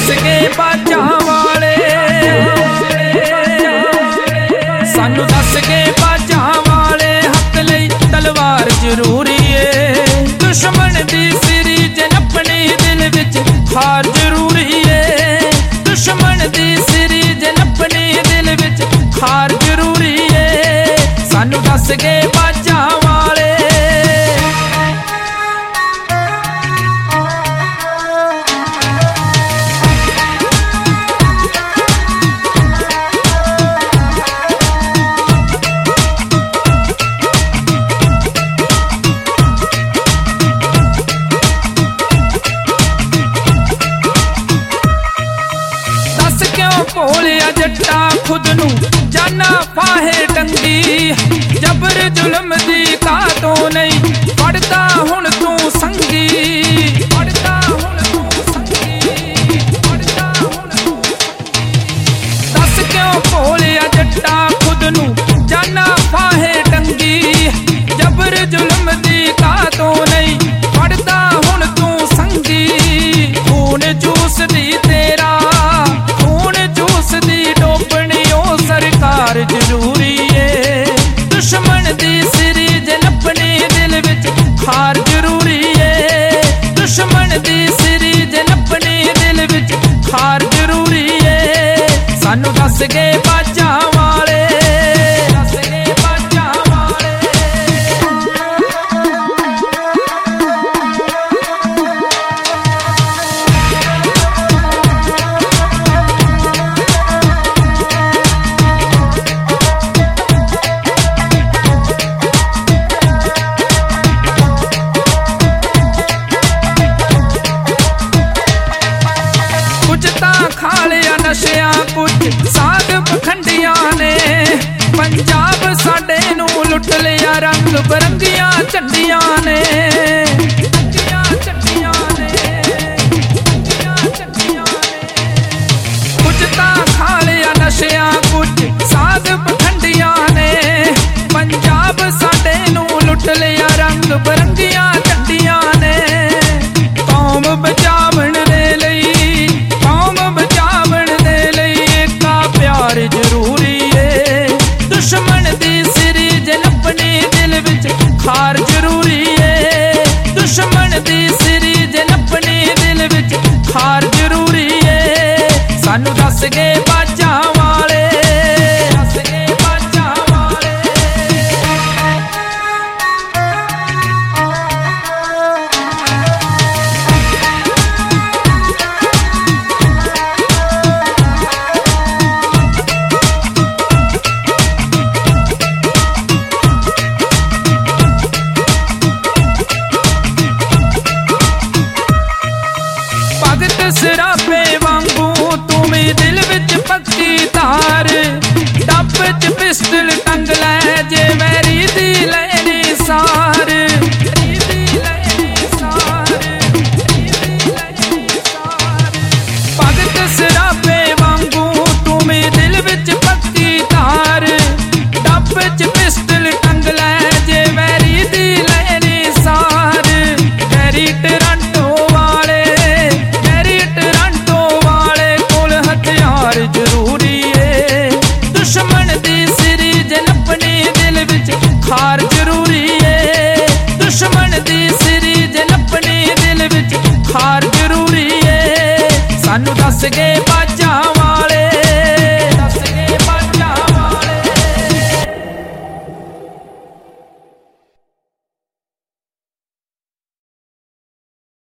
दस के बाजां वाले, सानू दस के बाजां वाले, हक लई तलवार जरूरी है। दुश्मन दी सीरीज नपनी दिल विच हार जरूरी है। दुश्मन दी सीरीज नपनी दिल विच हार जरूरी है। सानू दस के बाजां वाले, भोलिया जट्टा खुद नू जाना फाहे टंगी। जबर जुल्म दी कातों नहीं पढ़दा हुण तू संगी, पढ़दा हुण तू संगी, पढ़दा हुण तू संगी। दस क्यों भोलिया जट्टा खुद नू जाना फाहे टंगी। जबर जुल्म दी कातों नहीं पढ़दा हुण तू संगी। खून जूस दी तेरा सरकार जरूरी है। दुश्मन दी सीरीज नपनी दिल विच हार जरूरी है। दुश्मन दी सीरीज नपनी दिल विच हार जरूरी है। सानू दस के बाजां वाले, दस के बाजां वाले, खा लिया नशिया कुछ साध पखंडिया ने। पंजाब साडे नू लुट लिया रंग बरंगिया झंडिया ने, झंडिया झंडिया ने, झंडिया झंडिया ने। कुछ तां खा लिया नशिया कुछ साध पखंडिया ने। पंजाब साडे नू लुट लिया रंग बरंगिया झंडिया ने। कौम बचावन दे लई, कौम बचावन दे लई एका प्यार जरूरी है। दुश्मन दी सीरीज नपनी दिल विच हार जरूरी है। दुश्मन दी सीरीज नपनी दिल विच हार जरूरी है। सानू दस के बाजां वाले, दस के बाजां वाले, सिरापे वांगू तुम्हें दिल विच पक्की तार। डब च पिस्टल टंग लै जे मैरी दी लैनी सार, भगत सिरापे वांगू तुम्हें दिल विच पक्की तार। डब च पिस्टल टंग लै जे मैरी दी लैनी सार। गैरी टरांटो वाले, जरूरी है। दुश्मन दी सीरीज नपनी दिल विच हार जरूरी है। दुश्मन दी सीरीज नपनी दिल विच हार जरूरी है। सानू दस के